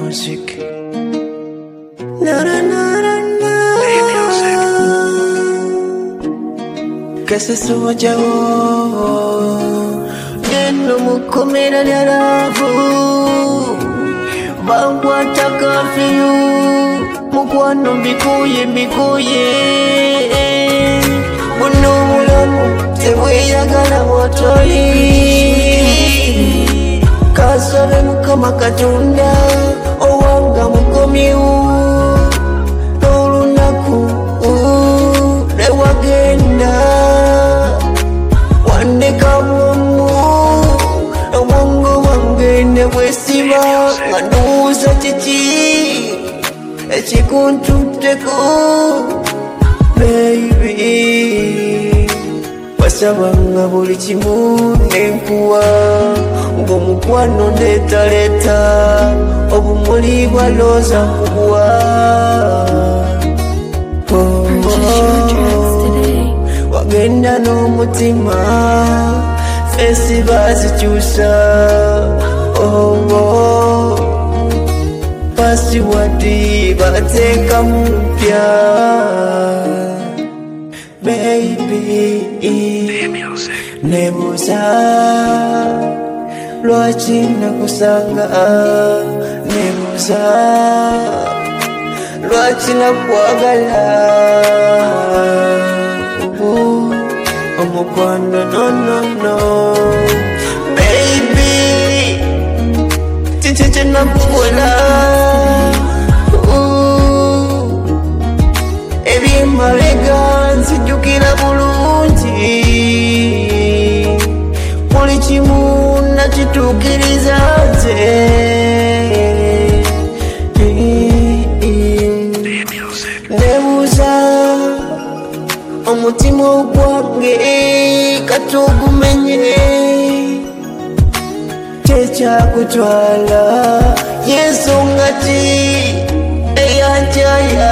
music. Na na na na na. Music. Kasa soja wo. Neno mukomera lyalavu. Bangwa takafiyu. Mukwano mbikuye. Buno bulamu tebweyagala bwotoli. Kasabe mukama Katonda owanga mukomyewo. Olunaku lwewagenda wandeka bwomu obwongo bwange ne bwesiba nga ndowooza kiki ekikuntutteko. Baby, wasabanga buli kimu nenkuwa, ng'omukwano ndeetaleeta obumuli bwa looza nkuwa. Wagenda n'omutima fesi bazikyusa. Pasiwadi bateeka mpya. Baby, nebuuza lwaki nakusanga, nebuuza lwaki nakwagala. Omukwano no baby, kiki kyenakukola ebyemabega nzijjukira bulungi. Buli kimu nakituukiriza nze. Nebuuza omutima ogwange katugumenye, kyekyakutwala y'ensonga ki eyanjaya.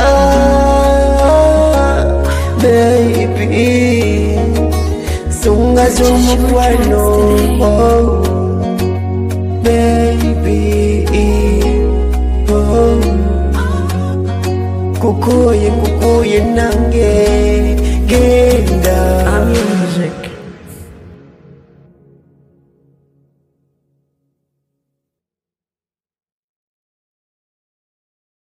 Baby, nsonga z'omukwano. Baby, kukoye